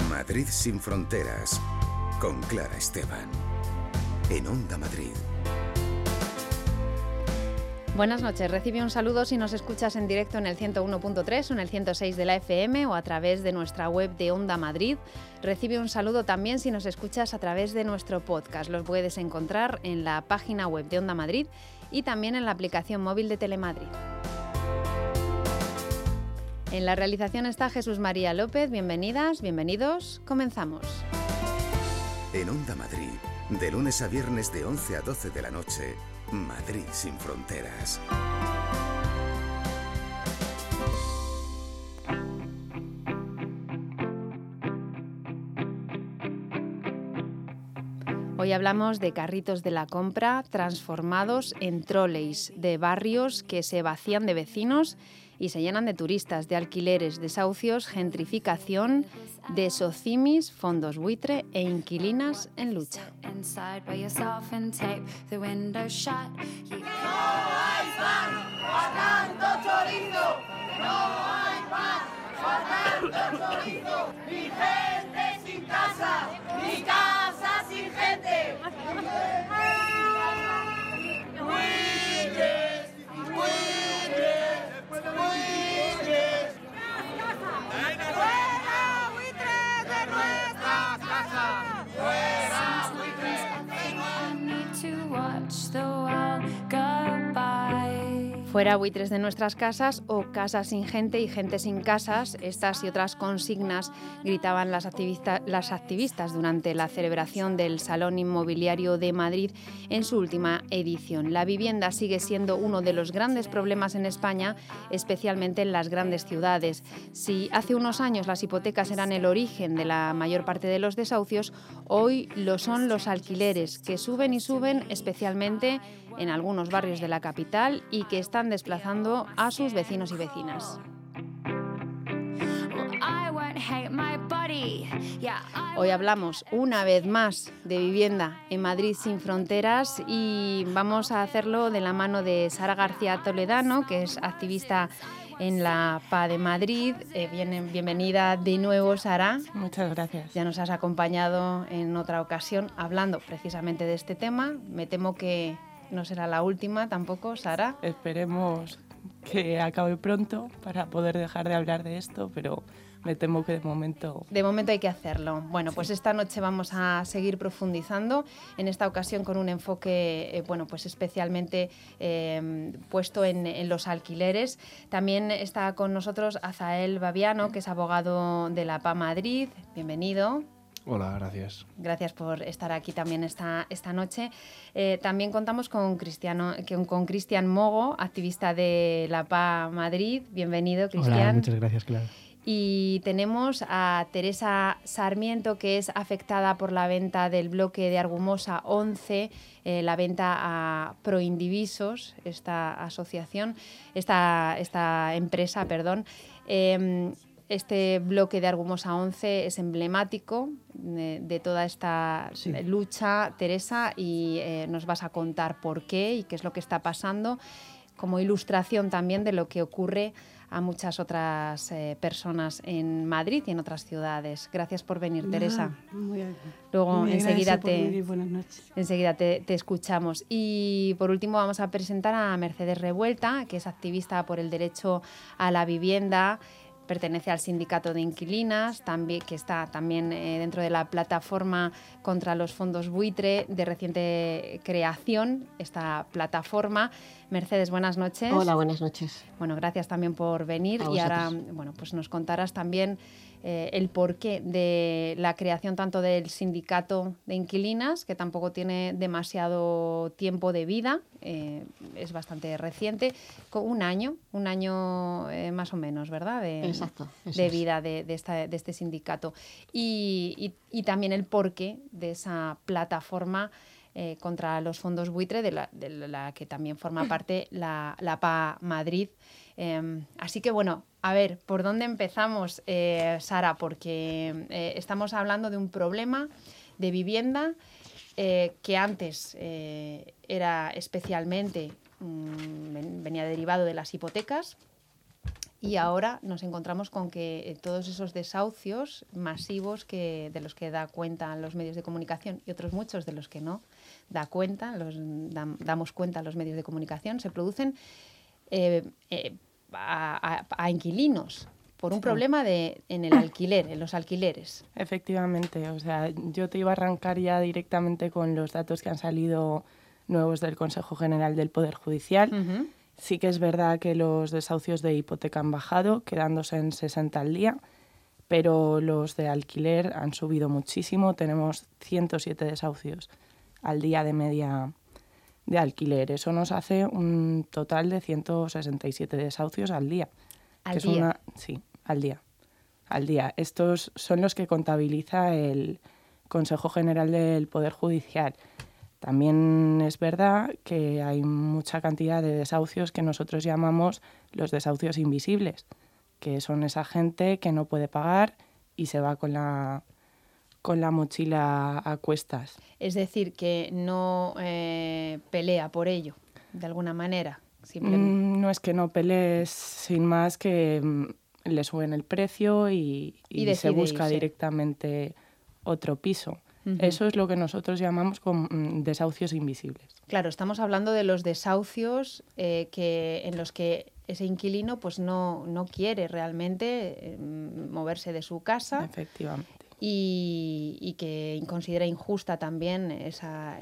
Madrid sin fronteras, con Clara Esteban, en Onda Madrid. Buenas noches, recibe un saludo si nos escuchas en directo en el 101.3 o en el 106 de la FM o a través de nuestra web de Onda Madrid. Recibe un saludo también si nos escuchas a través de nuestro podcast. Los puedes encontrar en la página web de Onda Madrid y también en la aplicación móvil de Telemadrid. En la realización está Jesús María López. Bienvenidas, bienvenidos. Comenzamos. En Onda Madrid, de lunes a viernes de 11 a 12 de la noche, Madrid sin fronteras. Hoy hablamos de carritos de la compra transformados en troleys, de barrios que se vacían de vecinos y se llenan de turistas, de alquileres, desahucios, gentrificación, de socimis, fondos buitre e inquilinas en lucha. No hay pan, faltando chorizo. No hay pan, faltando chorizo. Ni gente sin casa, ni casa sin gente. Buitres, buitres, buitres. ¡Fuera buitres de nuestras casas! ¡Fuera buitres de Fuera buitres de nuestras casas o casas sin gente y gente sin casas. Estas y otras consignas gritaban las activistas durante la celebración del Salón Inmobiliario de Madrid en su última edición. La vivienda sigue siendo uno de los grandes problemas en España, especialmente en las grandes ciudades. Si hace unos años las hipotecas eran el origen de la mayor parte de los desahucios, hoy lo son los alquileres, que suben y suben, especialmente en algunos barrios de la capital y que están desplazando a sus vecinos y vecinas. Hoy hablamos una vez más de vivienda en Madrid sin fronteras y vamos a hacerlo de la mano de Sara García Toledano, que es activista en la PA de Madrid. Bienvenida de nuevo, Sara. Muchas gracias. Ya nos has acompañado en otra ocasión hablando precisamente de este tema. Me temo que no será la última tampoco, Sara. Esperemos que acabe pronto para poder dejar de hablar de esto, pero me temo que de momento... De momento hay que hacerlo. Bueno, pues esta noche vamos a seguir profundizando, en esta ocasión con un enfoque pues especialmente puesto en los alquileres. También está con nosotros Azael Babiano, que es abogado de la PA Madrid. Bienvenido. Hola, gracias. Gracias por estar aquí también esta noche. También contamos con Cristian Mogo, activista de la PA Madrid. Bienvenido, Cristian. Hola, muchas gracias, Clara. Y tenemos a Teresa Sarmiento, que es afectada por la venta del bloque de Argumosa 11, la venta a Proindivisos, esta empresa. Este bloque de Argumosa 11 es emblemático de toda esta lucha, Teresa, y nos vas a contar por qué y qué es lo que está pasando, como ilustración también de lo que ocurre a muchas otras personas en Madrid y en otras ciudades. Gracias por venir, Teresa. Muy bien. Luego enseguida te escuchamos. Y por último vamos a presentar a Mercedes Revuelta, que es activista por el derecho a la vivienda. Pertenece al sindicato de inquilinas, que está también dentro de la plataforma contra los fondos buitre, de reciente creación, esta plataforma. Mercedes, buenas noches. Hola, buenas noches. Bueno, gracias también por venir. Y ahora pues nos contarás también el porqué de la creación tanto del sindicato de inquilinas, que tampoco tiene demasiado tiempo de vida, es bastante reciente, con un año más o menos, ¿verdad? Exacto. De vida de este sindicato. Y también el porqué de esa plataforma contra los fondos buitre, de la que también forma parte la PA Madrid. Así que bueno, a ver, ¿por dónde empezamos, Sara? Porque estamos hablando de un problema de vivienda que antes era especialmente, venía derivado de las hipotecas, Y ahora nos encontramos con que todos esos desahucios masivos de los que da cuenta los medios de comunicación y otros muchos de los que no damos cuenta los medios de comunicación, se producen a inquilinos por un problema en el alquiler, en los alquileres. Efectivamente, o sea, yo te iba a arrancar ya directamente con los datos que han salido nuevos del Consejo General del Poder Judicial. Uh-huh. Sí que es verdad que los desahucios de hipoteca han bajado, quedándose en 60 al día, pero los de alquiler han subido muchísimo. Tenemos 107 desahucios al día de media de alquiler. Eso nos hace un total de 167 desahucios al día. ¿Al día? Sí, al día. Al día. Estos son los que contabiliza el Consejo General del Poder Judicial. También es verdad que hay mucha cantidad de desahucios que nosotros llamamos los desahucios invisibles, que son esa gente que no puede pagar y se va con la mochila a cuestas. Es decir, que no pelea por ello, de alguna manera. Simplemente. No es que no pelees, sin más que le suben el precio y se busca irse directamente otro piso. Uh-huh. Eso es lo que nosotros llamamos desahucios invisibles. Claro, estamos hablando de los desahucios en los que ese inquilino pues no quiere realmente moverse de su casa. Efectivamente. Y que considera injusta también esa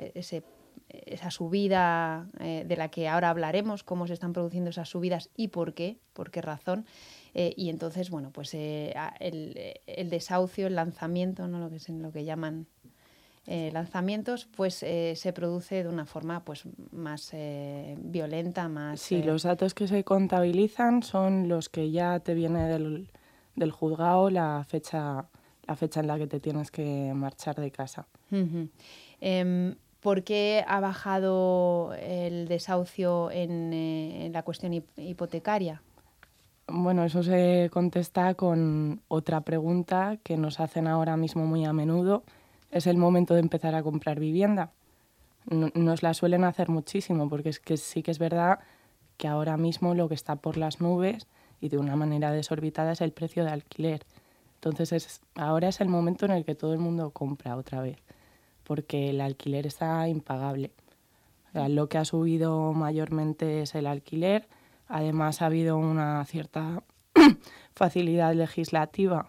subida de la que ahora hablaremos, cómo se están produciendo esas subidas y por qué razón. Y entonces, bueno, pues el desahucio, el lanzamiento, ¿no? lo que llaman lanzamientos, pues se produce de una forma pues más violenta, más... Sí, los datos que se contabilizan son los que ya te viene del juzgado la fecha en la que te tienes que marchar de casa. Uh-huh. ¿Por qué ha bajado el desahucio en la cuestión hipotecaria? Bueno, eso se contesta con otra pregunta que nos hacen ahora mismo muy a menudo. ¿Es el momento de empezar a comprar vivienda? Nos la suelen hacer muchísimo, porque es que sí que es verdad que ahora mismo lo que está por las nubes y de una manera desorbitada es el precio de alquiler. Entonces ahora es el momento en el que todo el mundo compra otra vez, porque el alquiler está impagable. O sea, lo que ha subido mayormente es el alquiler. Además ha habido una cierta facilidad legislativa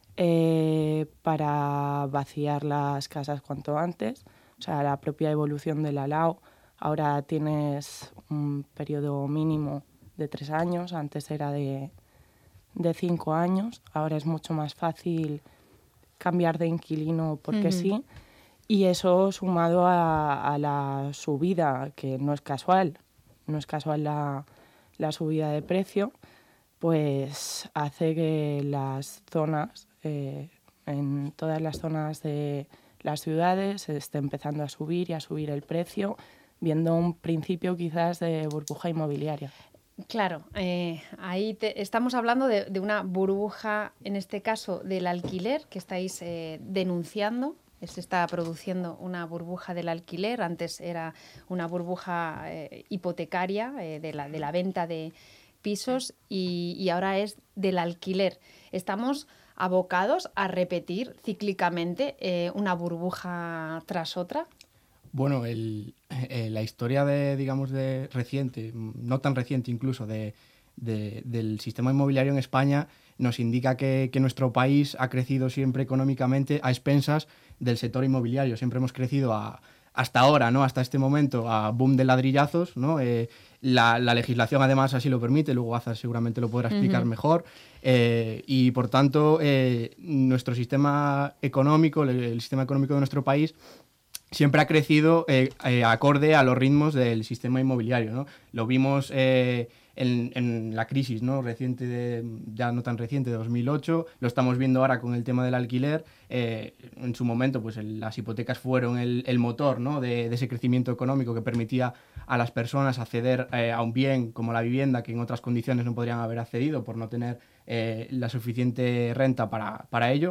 para vaciar las casas cuanto antes. O sea, la propia evolución de la LAO. Ahora tienes un periodo mínimo de 3 años, antes era de 5 años. Ahora es mucho más fácil cambiar de inquilino porque sí. Y eso sumado a la subida, que no es casual la subida de precio, pues hace que las zonas, en todas las zonas de las ciudades, se esté empezando a subir el precio, viendo un principio quizás de burbuja inmobiliaria. Claro, ahí estamos hablando de una burbuja, en este caso del alquiler, que estáis denunciando. Se está produciendo una burbuja del alquiler. Antes era una burbuja hipotecaria de la venta de pisos y ahora es del alquiler. Estamos abocados a repetir cíclicamente una burbuja tras otra. Bueno, la historia de reciente, no tan reciente incluso, del sistema inmobiliario en España nos indica que nuestro país ha crecido siempre económicamente a expensas del sector inmobiliario. Siempre hemos crecido hasta ahora, ¿no? Hasta este momento, a boom de ladrillazos, ¿no? La legislación además así lo permite, luego Azar seguramente lo podrá explicar mejor. Y por tanto, nuestro sistema económico, el sistema económico de nuestro país, siempre ha crecido acorde a los ritmos del sistema inmobiliario, ¿no? Lo vimos en la crisis, ¿no? Reciente, ya no tan reciente, de 2008, lo estamos viendo ahora con el tema del alquiler. En su momento, pues las hipotecas fueron el motor, ¿no? de ese crecimiento económico que permitía a las personas acceder a un bien como la vivienda, que en otras condiciones no podrían haber accedido por no tener la suficiente renta para ello.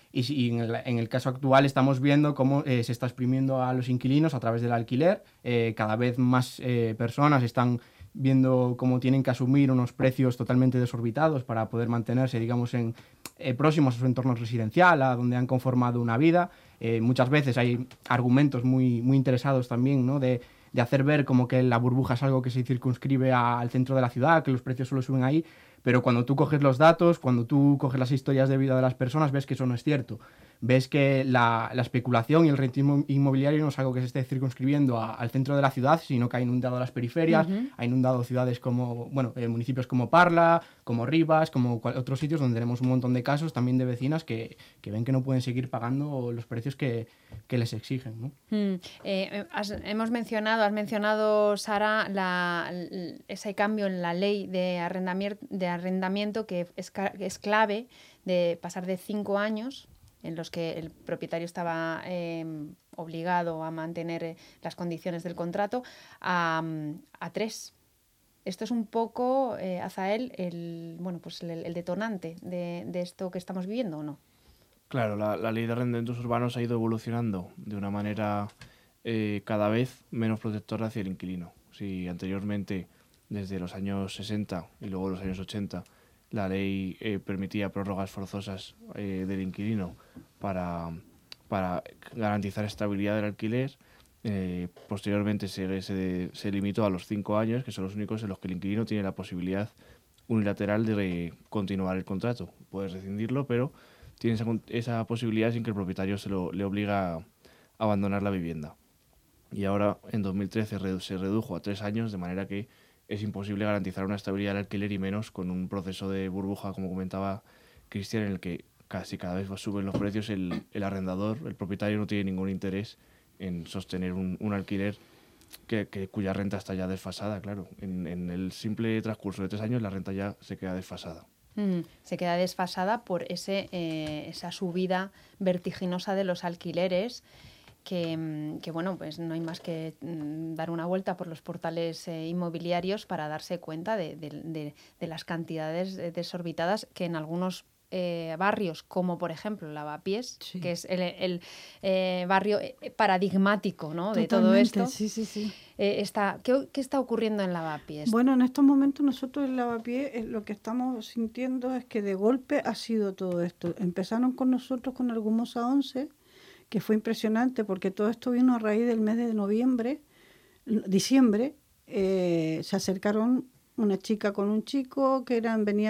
Y en el caso actual estamos viendo cómo se está exprimiendo a los inquilinos a través del alquiler. Cada vez más personas están viendo cómo tienen que asumir unos precios totalmente desorbitados para poder mantenerse, digamos, próximos a su entorno residencial, a donde han conformado una vida. Muchas veces hay argumentos muy, muy interesados también, ¿no?, de hacer ver como que la burbuja es algo que se circunscribe al centro de la ciudad, que los precios solo suben ahí, pero cuando tú coges los datos, cuando tú coges las historias de vida de las personas, ves que eso no es cierto. Ves que la especulación y el rentismo inmobiliario no es algo que se esté circunscribiendo al centro de la ciudad, sino que ha inundado las periferias, ha inundado ciudades como, municipios como Parla, como Rivas, como otros sitios donde tenemos un montón de casos también de vecinas que ven que no pueden seguir pagando los precios que les exigen, ¿no? Has mencionado, Sara, ese cambio en la ley de arrendamiento que es clave, de pasar de 5 años en los que el propietario estaba obligado a mantener las condiciones del contrato, a 3. Esto es un poco, Azael, el detonante de esto que estamos viviendo, ¿o no? Claro, la ley de arrendamientos urbanos ha ido evolucionando de una manera cada vez menos protectora hacia el inquilino. Si anteriormente, desde los años 60 y luego los años 80, la ley permitía prórrogas forzosas del inquilino para garantizar estabilidad del alquiler, posteriormente se limitó a los 5 años, que son los únicos en los que el inquilino tiene la posibilidad unilateral de continuar el contrato. Puedes rescindirlo, pero tiene esa posibilidad sin que el propietario le obliga a abandonar la vivienda. Y ahora, en 2013, se redujo a 3 años, de manera que es imposible garantizar una estabilidad del alquiler, y menos con un proceso de burbuja, como comentaba Cristian, en el que casi cada vez suben los precios. El arrendador, el propietario, no tiene ningún interés en sostener un alquiler cuya renta está ya desfasada. Claro, en el simple transcurso de 3 años la renta ya se queda desfasada. Se queda desfasada por esa subida vertiginosa de los alquileres, que pues no hay más que dar una vuelta por los portales inmobiliarios para darse cuenta de las cantidades desorbitadas que en algunos barrios, como por ejemplo Lavapiés, sí, que es el barrio paradigmático, ¿no?, de todo esto. Sí. ¿Qué está ocurriendo en Lavapiés? Bueno, en estos momentos nosotros en Lavapiés lo que estamos sintiendo es que de golpe ha sido todo esto. Empezaron con nosotros con Argumosa 11, que fue impresionante porque todo esto vino a raíz del mes de diciembre. Se acercaron una chica con un chico que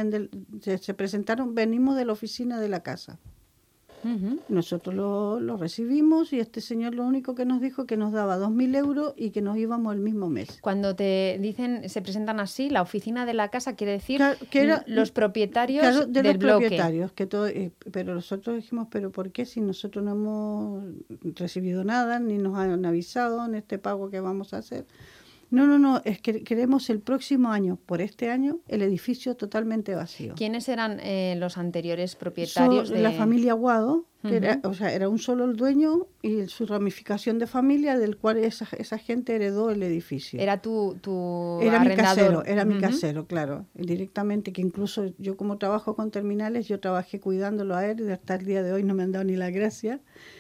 se presentaron, venimos de la oficina de la casa. Uh-huh. Nosotros lo recibimos, y este señor lo único que nos dijo que nos daba 2.000 euros y que nos íbamos el mismo mes. Cuando te dicen, se presentan así, la oficina de la casa quiere decir que los propietarios, claro, de del los bloque. Propietarios, pero nosotros dijimos, ¿pero por qué? Si nosotros no hemos recibido nada, ni nos han avisado en este pago que vamos a hacer. No, es que queremos el próximo año, por este año, el edificio totalmente vacío. ¿Quiénes eran los anteriores propietarios? La familia Aguado, que era un solo el dueño y su ramificación de familia, del cual esa gente heredó el edificio. ¿Era tu era arrendador? Era mi casero, claro, directamente, que incluso yo, como trabajo con terminales, yo trabajé cuidándolo a él, y hasta el día de hoy no me han dado ni la gracia.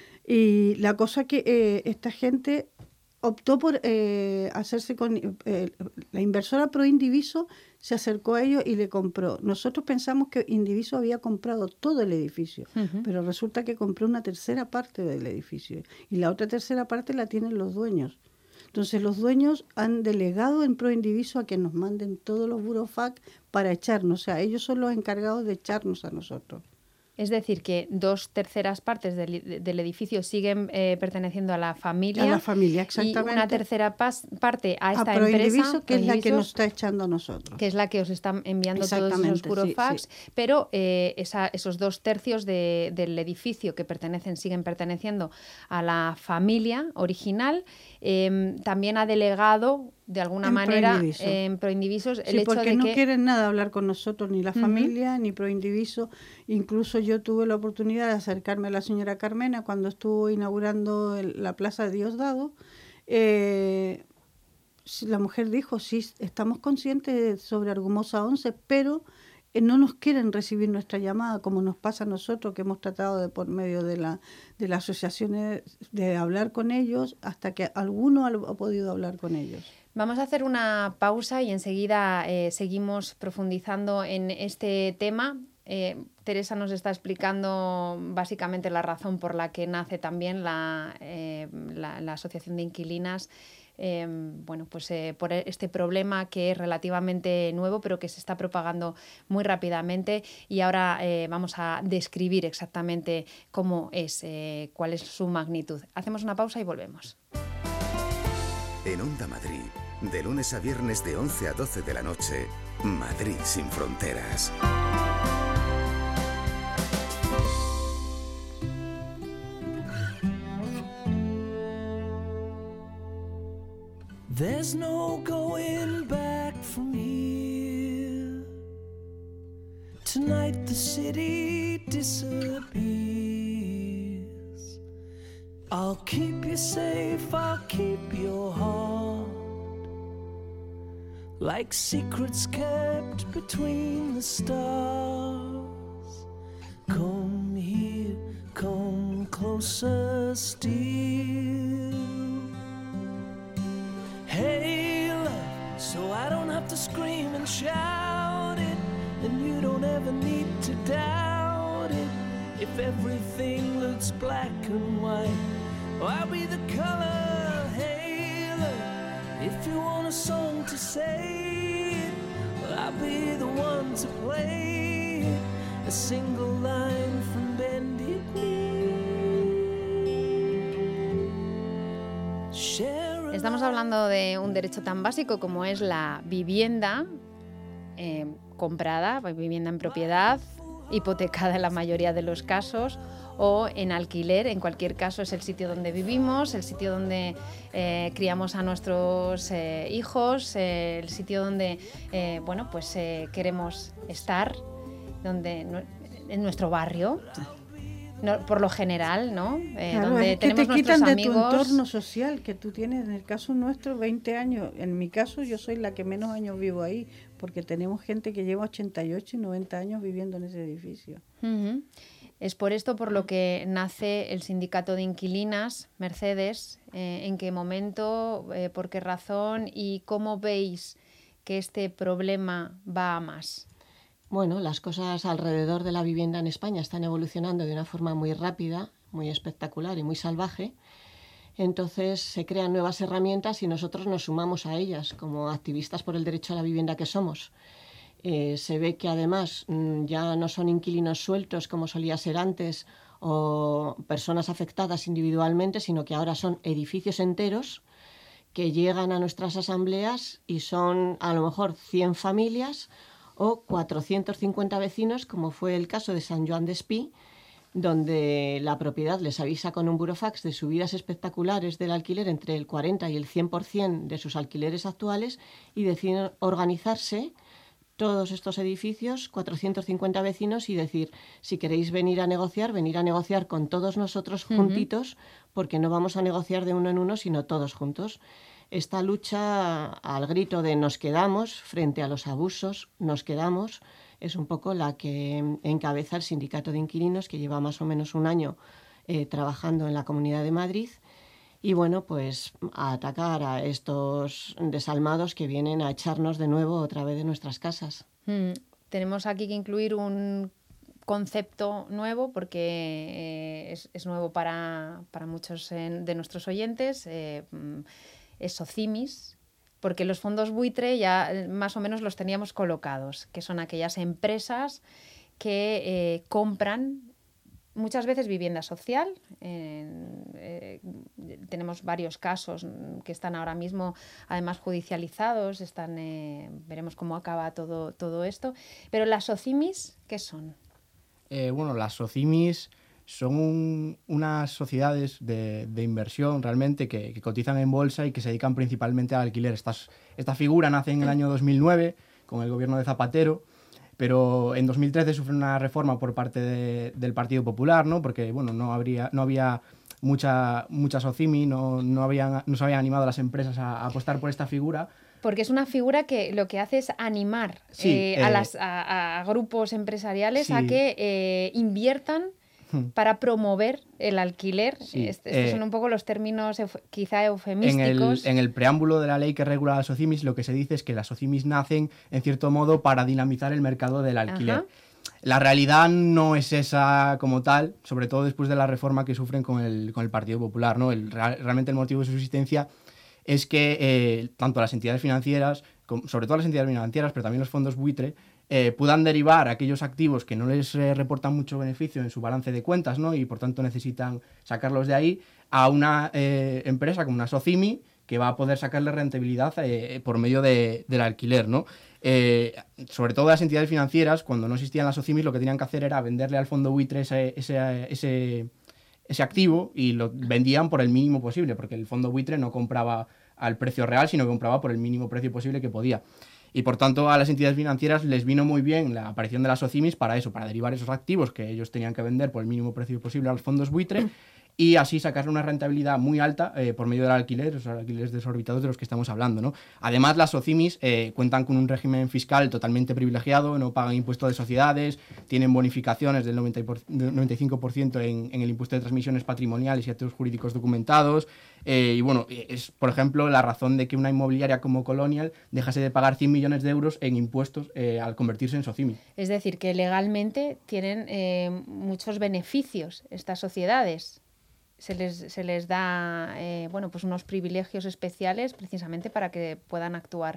Y la cosa que esta gente optó por hacerse con... la inversora Proindiviso se acercó a ellos y le compró. Nosotros pensamos que Indiviso había comprado todo el edificio, pero resulta que compró una tercera parte del edificio, y la otra tercera parte la tienen los dueños. Entonces los dueños han delegado en Proindiviso a que nos manden todos los burofax para echarnos. O sea, ellos son los encargados de echarnos a nosotros. Es decir, que 2/3 partes del edificio siguen perteneciendo a la familia. A la familia, exactamente. Y una tercera parte a esta empresa, que es la que nos está echando a nosotros. Que es la que os está enviando todos esos burofax. Sí. Pero esos 2/3 del edificio que siguen perteneciendo a la familia original, también ha delegado de alguna manera en Proindivisos el hecho porque de no que... quieren nada hablar con nosotros, ni la familia, ni Proindiviso. Incluso yo tuve la oportunidad de acercarme a la señora Carmena cuando estuvo inaugurando la Plaza de Diosdado. La mujer dijo, sí, estamos conscientes sobre Argumosa 11, pero no nos quieren recibir nuestra llamada, como nos pasa a nosotros, que hemos tratado de por medio de las asociaciones de hablar con ellos, hasta que alguno ha podido hablar con ellos. Vamos a hacer una pausa y enseguida seguimos profundizando en este tema. Teresa nos está explicando básicamente la razón por la que nace también la Asociación de Inquilinas. Por este problema que es relativamente nuevo, pero que se está propagando muy rápidamente, y ahora vamos a describir exactamente cómo es, cuál es su magnitud. Hacemos una pausa y volvemos. En Onda Madrid, de lunes a viernes de 11 a 12 de la noche, Madrid sin fronteras. There's no going back from here. Tonight the city disappears. I'll keep you safe, I'll keep your heart, like secrets kept between the stars. Come here, come closer still. Hey, love, so I don't have to scream and shout it, and you don't ever need to doubt it. If everything looks black and white, I'll be the color. Hey, love, if you want a song to say it, well, I'll be the one to play it. A single line from Bended Knee. Estamos hablando de un derecho tan básico como es la vivienda comprada, vivienda en propiedad, hipotecada en la mayoría de los casos, o en alquiler. En cualquier caso es el sitio donde vivimos, el sitio donde criamos a nuestros hijos, el sitio donde queremos estar, donde en nuestro barrio. No, por lo general, ¿no? Claro, donde es que tenemos te quitan nuestros de tu amigos. entorno social que tú tienes. En el caso nuestro, 20 años. En mi caso, yo soy la que menos años vivo ahí, porque tenemos gente que lleva 88 y 90 años viviendo en ese edificio. Uh-huh. Es por esto por lo que nace el Sindicato de Inquilinas, Mercedes. ¿En qué momento, por qué razón y cómo veis que este problema va a más? Bueno, las cosas alrededor de la vivienda en España están evolucionando de una forma muy rápida, muy espectacular y muy salvaje. Entonces se crean nuevas herramientas y nosotros nos sumamos a ellas como activistas por el derecho a la vivienda que somos. Se ve que además ya no son inquilinos sueltos como solía ser antes o personas afectadas individualmente, sino que ahora son edificios enteros que llegan a nuestras asambleas y son a lo mejor 100 familias o 450 vecinos, como fue el caso de San Joan d'Espí, donde la propiedad les avisa con un burofax de subidas espectaculares del alquiler entre el 40 y el 100% de sus alquileres actuales, y deciden organizarse todos estos edificios, 450 vecinos, y decir, si queréis venir a negociar con todos nosotros juntitos, porque no vamos a negociar de uno en uno, sino todos juntos. Esta lucha al grito de nos quedamos frente a los abusos, nos quedamos, es un poco la que encabeza el Sindicato de Inquilinos, que lleva más o menos un año trabajando en la Comunidad de Madrid, y bueno, pues a atacar a estos desalmados que vienen a echarnos de nuevo otra vez de nuestras casas. Tenemos aquí que incluir un concepto nuevo, porque es nuevo para muchos de nuestros oyentes. Es SOCIMIS, porque los fondos buitre ya más o menos los teníamos colocados, que son aquellas empresas que compran muchas veces vivienda social. Tenemos varios casos que están ahora mismo además judicializados, veremos cómo acaba todo esto. Pero las SOCIMIS, ¿qué son? Las SOCIMIS son unas sociedades de inversión realmente que cotizan en bolsa y que se dedican principalmente al alquiler. Esta figura nace en el año 2009 con el gobierno de Zapatero, pero en 2013 sufre una reforma por parte del Partido Popular, ¿no? Porque no había mucha SOCIMI, no se habían animado las empresas a apostar por esta figura, Porque es una figura que lo que hace es animar a grupos empresariales a que inviertan para promover el alquiler. Estos son un poco los términos quizá eufemísticos. En el preámbulo de la ley que regula las SOCIMIs, lo que se dice es que las SOCIMIs nacen, en cierto modo, para dinamizar el mercado del alquiler. Ajá. La realidad no es esa como tal, sobre todo después de la reforma que sufren con el Partido Popular, ¿no? Realmente el motivo de su existencia es que tanto las entidades financieras, sobre todo las entidades financieras, pero también los fondos buitre, puedan derivar aquellos activos que no les reportan mucho beneficio en su balance de cuentas, ¿no? Y por tanto necesitan sacarlos de ahí a una empresa como una SOCIMI que va a poder sacarle rentabilidad por medio del alquiler, ¿no? Sobre todo las entidades financieras, cuando no existían las SOCIMIs, lo que tenían que hacer era venderle al fondo buitre ese activo, y lo vendían por el mínimo posible, porque el fondo buitre no compraba al precio real, sino que compraba por el mínimo precio posible que podía. Y por tanto a las entidades financieras les vino muy bien la aparición de las SOCIMIs para eso, para derivar esos activos que ellos tenían que vender por el mínimo precio posible a los fondos buitre, y así sacarle una rentabilidad muy alta por medio del alquiler, esos alquileres desorbitados de los que estamos hablando, ¿no? Además, las SOCIMIs cuentan con un régimen fiscal totalmente privilegiado, no pagan impuesto de sociedades, tienen bonificaciones del 95% en el impuesto de transmisiones patrimoniales y actos jurídicos documentados. Y bueno, es, por ejemplo, la razón de que una inmobiliaria como Colonial dejase de pagar 100 millones de euros en impuestos al convertirse en SOCIMI. Es decir, que legalmente tienen muchos beneficios estas sociedades. Se les da pues unos privilegios especiales precisamente para que puedan actuar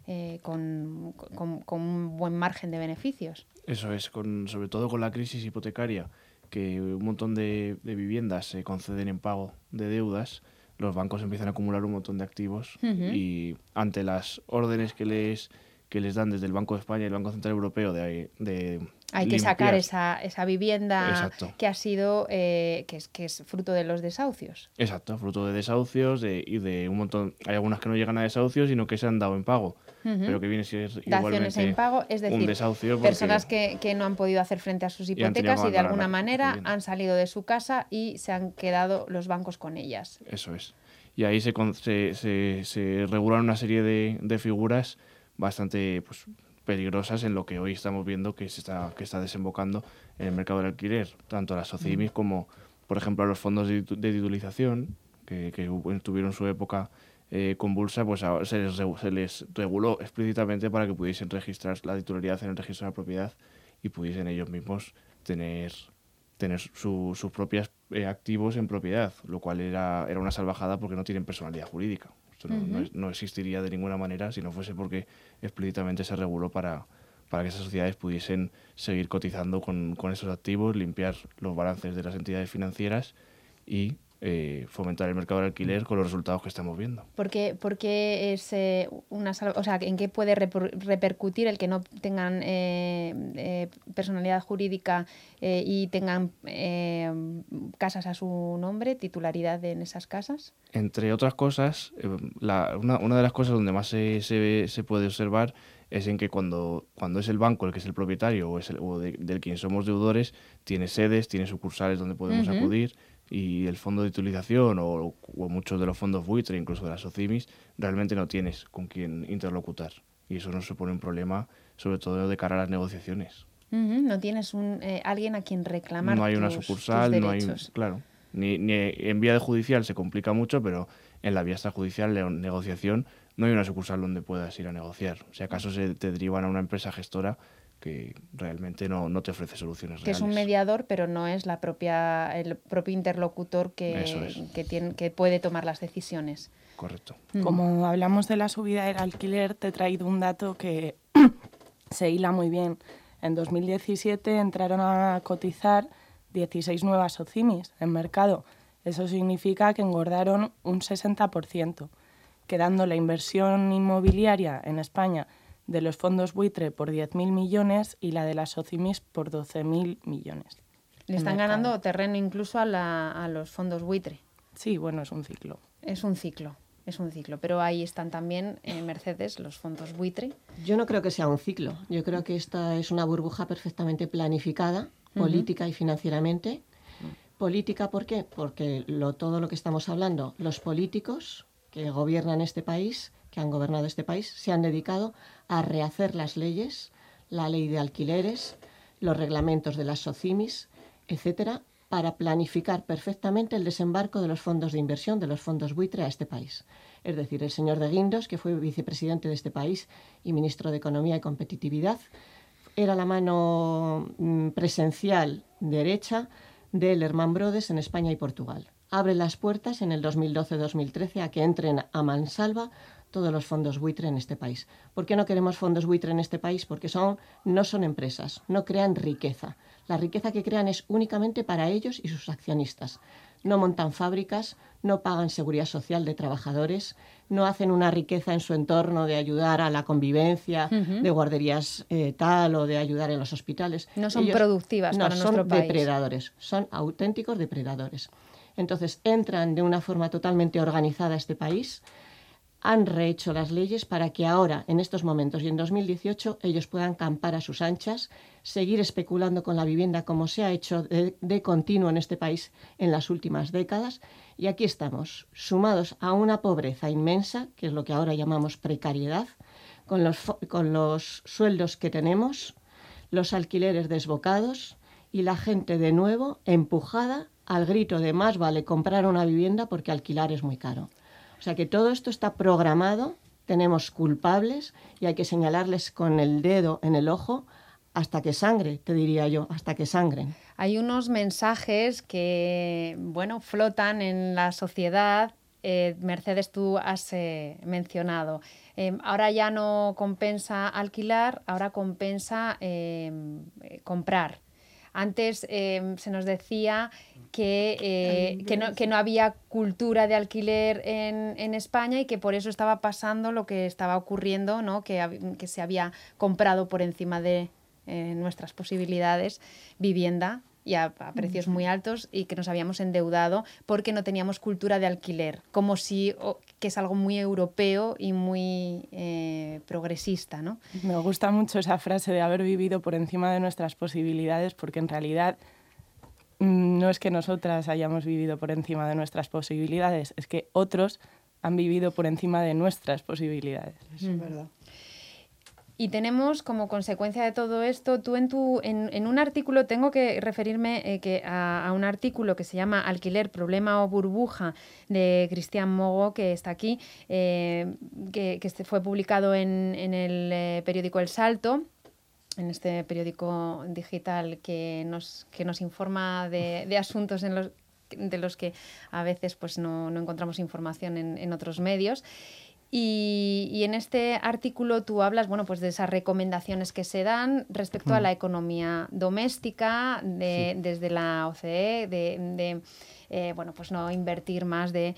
con un buen margen de beneficios. Eso es, sobre todo con la crisis hipotecaria, que un montón de viviendas se conceden en pago de deudas, los bancos empiezan a acumular un montón de activos y ante las órdenes que les dan desde el Banco de España y el Banco Central Europeo de hay que sacar esa vivienda. Exacto. Que ha sido que es fruto de los desahucios. Exacto, fruto de desahucios y de un montón. Hay algunas que no llegan a desahucios, sino que se han dado en pago, pero que viene a ser daciones en pago, es decir, un desahucio personas que no han podido hacer frente a sus hipotecas y de alguna manera han salido de su casa y se han quedado los bancos con ellas. Eso es. Y ahí se regulan una serie de figuras bastante peligrosas en lo que hoy estamos viendo que está desembocando en el mercado del alquiler, tanto las SOCIMIs como, por ejemplo, los fondos de titulización que tuvieron su época convulsa, pues se les reguló explícitamente para que pudiesen registrar la titularidad en el registro de la propiedad y pudiesen ellos mismos tener sus propios activos en propiedad, lo cual era una salvajada porque no tienen personalidad jurídica. Esto no existiría de ninguna manera si no fuese porque explícitamente se reguló para que esas sociedades pudiesen seguir cotizando con esos activos, limpiar los balances de las entidades financieras y fomentar el mercado del alquiler con los resultados que estamos viendo. ¿Por qué es en qué puede repercutir el que no tengan personalidad jurídica y tengan casas a su nombre, titularidad en esas casas? Entre otras cosas, una de las cosas donde más se puede observar es en que cuando es el banco el que es el propietario o del quien somos deudores, tiene sedes, tiene sucursales donde podemos acudir, y el fondo de utilización o muchos de los fondos buitre, incluso de las SOCIMIs, realmente no tienes con quién interlocutar. Y eso nos supone un problema, sobre todo de cara a las negociaciones. No tienes alguien a quien reclamar. No hay una sucursal, no hay, claro. Ni en vía de judicial se complica mucho, pero en la vía extrajudicial de negociación no hay una sucursal donde puedas ir a negociar. Si acaso te derivan a una empresa gestora que realmente no te ofrece soluciones reales. Que es un mediador, pero no es el propio interlocutor que puede tomar las decisiones. Correcto. Como hablamos de la subida del alquiler, te he traído un dato que se hila muy bien. En 2017 entraron a cotizar 16 nuevas SOCIMIs en mercado. Eso significa que engordaron un 60%, quedando la inversión inmobiliaria en España de los fondos buitre por 10.000 millones y la de las SOCIMIs por 12.000 millones. Le están ganando terreno incluso a los fondos buitre. Sí, bueno, es un ciclo. Es un ciclo, pero ahí están también Mercedes, los fondos buitre. Yo no creo que sea un ciclo, yo creo que esta es una burbuja perfectamente planificada, política y financieramente. Política, ¿por qué? Porque todo lo que estamos hablando, los políticos que gobiernan este país que han gobernado este país se han dedicado a rehacer las leyes, la ley de alquileres, los reglamentos de las SOCIMIS, etcétera, para planificar perfectamente el desembarco de los fondos de inversión, de los fondos buitre a este país. Es decir, el señor de Guindos, que fue vicepresidente de este país y ministro de Economía y Competitividad, era la mano presencial derecha de Lehman Brothers en España y Portugal. Abre las puertas en el 2012-2013 a que entren a mansalva todos los fondos buitre en este país. ¿Por qué no queremos fondos buitre en este país? Porque no son empresas, no crean riqueza. La riqueza que crean es únicamente para ellos y sus accionistas. No montan fábricas, no pagan seguridad social de trabajadores, no hacen una riqueza en su entorno de ayudar a la convivencia, de guarderías tal o de ayudar en los hospitales. No son productivas para nuestro país. No, son depredadores, son auténticos depredadores. Entonces entran de una forma totalmente organizada a este país, han rehecho las leyes para que ahora, en estos momentos y en 2018, ellos puedan campar a sus anchas, seguir especulando con la vivienda como se ha hecho de continuo en este país en las últimas décadas. Y aquí estamos, sumados a una pobreza inmensa, que es lo que ahora llamamos precariedad, con los sueldos que tenemos, los alquileres desbocados y la gente de nuevo empujada al grito de más vale comprar una vivienda porque alquilar es muy caro. O sea que todo esto está programado, tenemos culpables y hay que señalarles con el dedo en el ojo hasta que sangre, te diría yo, hasta que sangren. Hay unos mensajes que, bueno, flotan en la sociedad. Mercedes, tú has mencionado. Ahora ya no compensa alquilar, ahora compensa comprar. Antes se nos decía que no había cultura de alquiler en España y que por eso estaba pasando lo que estaba ocurriendo, ¿no? Que se había comprado por encima de nuestras posibilidades vivienda y a precios muy altos y que nos habíamos endeudado porque no teníamos cultura de alquiler, como si que es algo muy europeo y muy progresista, ¿no? Me gusta mucho esa frase de haber vivido por encima de nuestras posibilidades, porque en realidad no es que nosotras hayamos vivido por encima de nuestras posibilidades, es que otros han vivido por encima de nuestras posibilidades. Eso es verdad. Y tenemos como consecuencia de todo esto, tú en un artículo, tengo que referirme a un artículo que se llama Alquiler, problema o burbuja, de Cristian Mogo, que está aquí, que fue publicado en el periódico El Salto, en este periódico digital que nos informa de asuntos de los que a veces pues no encontramos información en otros medios. Y en este artículo tú hablas, bueno, pues de esas recomendaciones que se dan respecto a la economía doméstica desde la OCDE, bueno, pues no invertir más de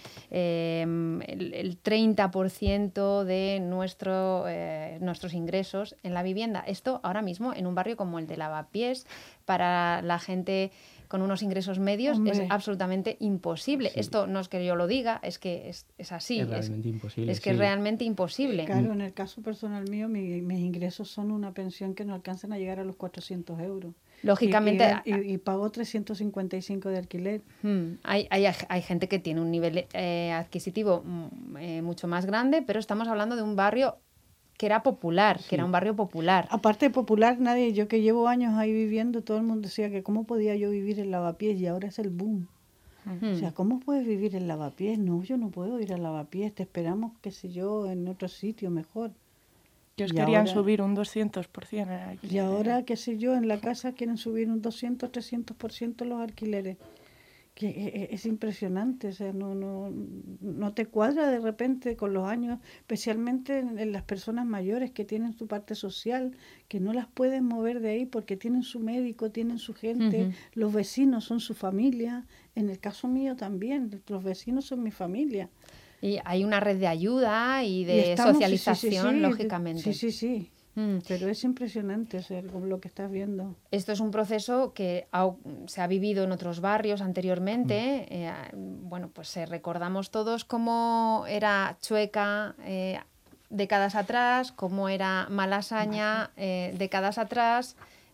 el 30% de nuestros ingresos en la vivienda. Esto ahora mismo en un barrio como el de Lavapiés, para la gente con unos ingresos medios, es absolutamente imposible. Sí. Esto no es que yo lo diga, es que es así. Es realmente imposible. Es que es realmente imposible. Claro, en el caso personal mío, mis ingresos son una pensión que no alcanzan a llegar a los 400 euros. Lógicamente. Y pago 355 de alquiler. Hay gente que tiene un nivel adquisitivo mucho más grande, pero estamos hablando de un barrio que era popular, que era un barrio popular. Aparte de popular, yo que llevo años ahí viviendo, todo el mundo decía que cómo podía yo vivir en Lavapiés y ahora es el boom. O sea, ¿cómo puedes vivir en Lavapiés? No, yo no puedo ir a Lavapiés, te esperamos, qué sé yo, en otro sitio mejor. Ellos querían subir un 200% en el alquiler. Y ahora, qué sé yo, en la casa quieren subir un 200, 300% los alquileres. Que es impresionante, o sea, no te cuadra de repente con los años, especialmente en las personas mayores que tienen su parte social, que no las pueden mover de ahí porque tienen su médico, tienen su gente, los vecinos son su familia. En el caso mío también, los vecinos son mi familia. Y hay una red de ayuda y de socialización, lógicamente. Sí. Pero es impresionante lo que estás viendo. Esto es un proceso que se ha vivido en otros barrios anteriormente. Bueno, pues recordamos todos cómo era Chueca décadas atrás, cómo era Malasaña décadas atrás,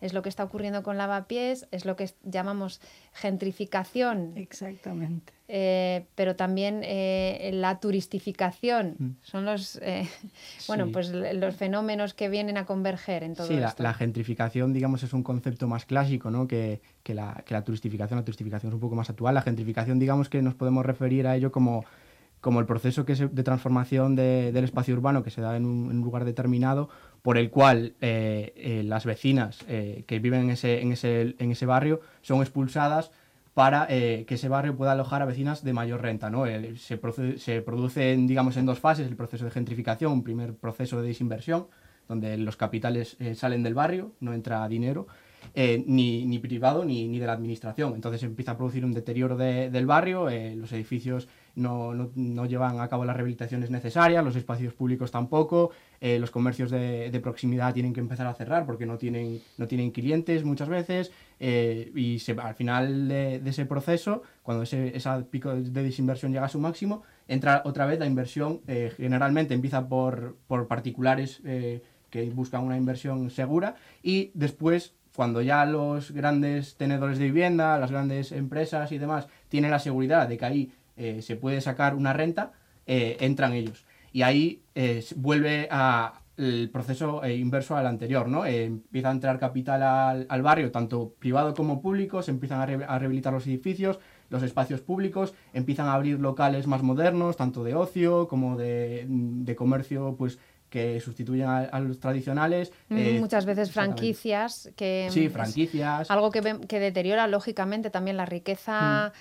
es lo que está ocurriendo con Lavapiés, es lo que llamamos gentrificación. Exactamente. Pero también la turistificación. Son los, pues los fenómenos que vienen a converger en todo esto. Sí, la gentrificación, digamos, es un concepto más clásico, ¿no? que la turistificación. La turistificación es un poco más actual. La gentrificación, digamos, que nos podemos referir a ello como el proceso de transformación del espacio urbano que se da en un lugar determinado, por el cual las vecinas que viven en ese barrio son expulsadas para que ese barrio pueda alojar a vecinas de mayor renta, ¿no? Se produce, digamos, en dos fases el proceso de gentrificación, un primer proceso de desinversión, donde los capitales salen del barrio, no entra dinero, ni privado ni de la administración. Entonces se empieza a producir un deterioro del barrio, los edificios no llevan a cabo las rehabilitaciones necesarias, los espacios públicos tampoco, los comercios de proximidad tienen que empezar a cerrar porque no tienen clientes muchas veces, y al final de ese proceso, cuando ese pico de desinversión llega a su máximo, entra otra vez la inversión. Generalmente empieza por particulares que buscan una inversión segura, y después, cuando ya los grandes tenedores de vivienda, las grandes empresas y demás tienen la seguridad de que ahí se puede sacar una renta, entran ellos. Y ahí vuelve el proceso inverso al anterior, ¿no? Empieza a entrar capital al barrio, tanto privado como público, se empiezan a rehabilitar los edificios, los espacios públicos, empiezan a abrir locales más modernos, tanto de ocio como de comercio, pues, que sustituyen a los tradicionales. Muchas veces franquicias. Sí, franquicias. Algo que deteriora lógicamente también la riqueza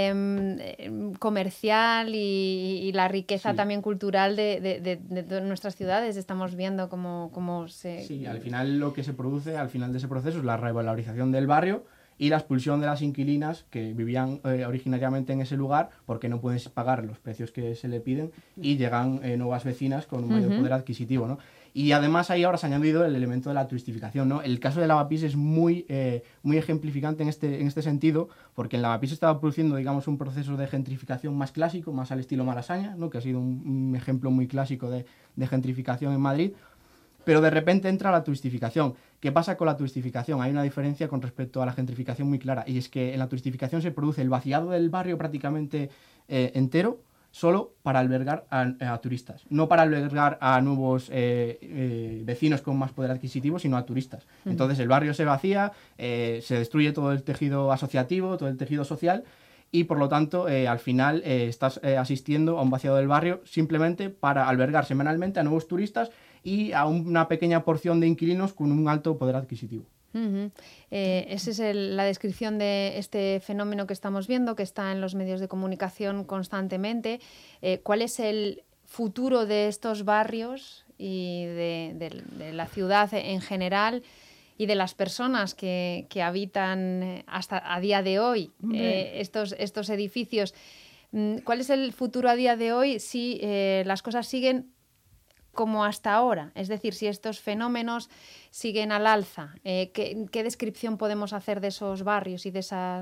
comercial y la riqueza también cultural de nuestras ciudades. Estamos viendo cómo se... Sí, al final lo que se produce, al final de ese proceso, es la revalorización del barrio y la expulsión de las inquilinas que vivían originariamente en ese lugar porque no pueden pagar los precios que se le piden, y llegan nuevas vecinas con un mayor poder adquisitivo, ¿no? Y además ahí ahora se ha añadido el elemento de la turistificación, ¿no? El caso de Lavapiés es muy ejemplificante en este sentido, porque en Lavapiés estaba produciendo, digamos, un proceso de gentrificación más clásico, más al estilo Malasaña, ¿no? Que ha sido un ejemplo muy clásico de gentrificación en Madrid. Pero de repente entra la turistificación. ¿Qué pasa con la turistificación? Hay una diferencia con respecto a la gentrificación muy clara, y es que en la turistificación se produce el vaciado del barrio prácticamente entero, solo para albergar a turistas. No para albergar a nuevos vecinos con más poder adquisitivo, sino a turistas. Entonces el barrio se vacía, se destruye todo el tejido asociativo, todo el tejido social, y por lo tanto al final estás asistiendo a un vaciado del barrio simplemente para albergar semanalmente a nuevos turistas y a una pequeña porción de inquilinos con un alto poder adquisitivo. Esa es la descripción de este fenómeno que estamos viendo, que está en los medios de comunicación constantemente. ¿Cuál es el futuro de estos barrios y de la ciudad en general y de las personas que habitan hasta a día de hoy estos edificios? ¿Cuál es el futuro a día de hoy si las cosas siguen como hasta ahora? Es decir, si estos fenómenos siguen al alza, ¿qué descripción podemos hacer de esos barrios y de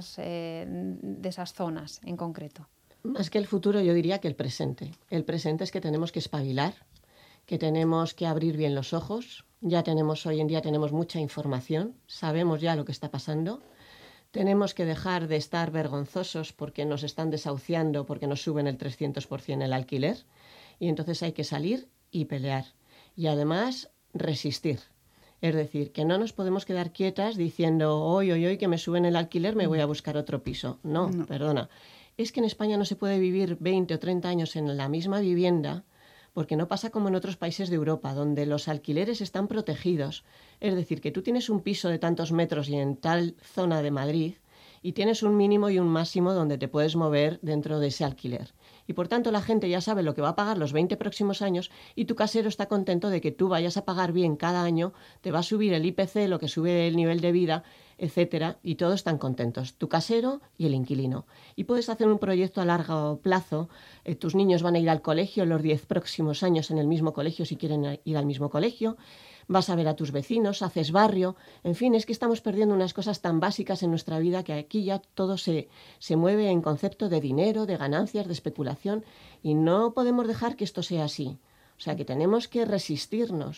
esas zonas en concreto? Más que el futuro, yo diría que el presente. El presente es que tenemos que espabilar, que tenemos que abrir bien los ojos. Hoy en día tenemos mucha información, sabemos ya lo que está pasando. Tenemos que dejar de estar vergonzosos porque nos están desahuciando, porque nos suben el 300% el alquiler. Y entonces hay que salir y pelear. Y además resistir. Es decir, que no nos podemos quedar quietas diciendo hoy que me suben el alquiler, me voy a buscar otro piso. No, perdona. Es que en España no se puede vivir 20 o 30 años en la misma vivienda, porque no pasa como en otros países de Europa, donde los alquileres están protegidos. Es decir, que tú tienes un piso de tantos metros y en tal zona de Madrid, y tienes un mínimo y un máximo donde te puedes mover dentro de ese alquiler. Y por tanto la gente ya sabe lo que va a pagar los 20 próximos años, y tu casero está contento de que tú vayas a pagar bien cada año, te va a subir el IPC, lo que sube el nivel de vida, etcétera, y todos están contentos, tu casero y el inquilino. Y puedes hacer un proyecto a largo plazo, tus niños van a ir al colegio los 10 próximos años en el mismo colegio si quieren ir al mismo colegio, vas a ver a tus vecinos, haces barrio, en fin, es que estamos perdiendo unas cosas tan básicas en nuestra vida que aquí ya todo se mueve en concepto de dinero, de ganancias, de especulación, y no podemos dejar que esto sea así. O sea, que tenemos que resistirnos,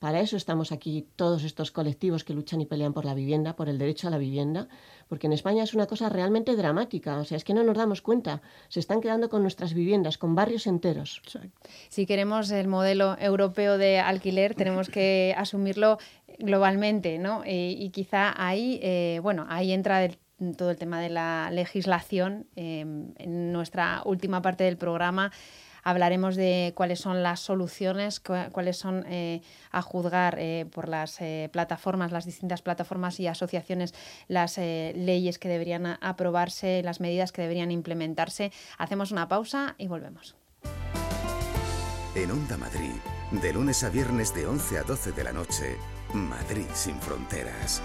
Para eso estamos aquí todos estos colectivos que luchan y pelean por la vivienda, por el derecho a la vivienda, porque en España es una cosa realmente dramática. O sea, es que no nos damos cuenta. Se están quedando con nuestras viviendas, con barrios enteros. Si queremos el modelo europeo de alquiler, tenemos que asumirlo globalmente, ¿no? Y quizá ahí, ahí entra todo el tema de la legislación. En nuestra última parte del programa hablaremos de cuáles son las soluciones, cuáles son, a juzgar por las plataformas, las distintas plataformas y asociaciones, las leyes que deberían aprobarse, las medidas que deberían implementarse. Hacemos una pausa y volvemos. En Onda Madrid, de lunes a viernes de 11 a 12 de la noche, Madrid sin fronteras.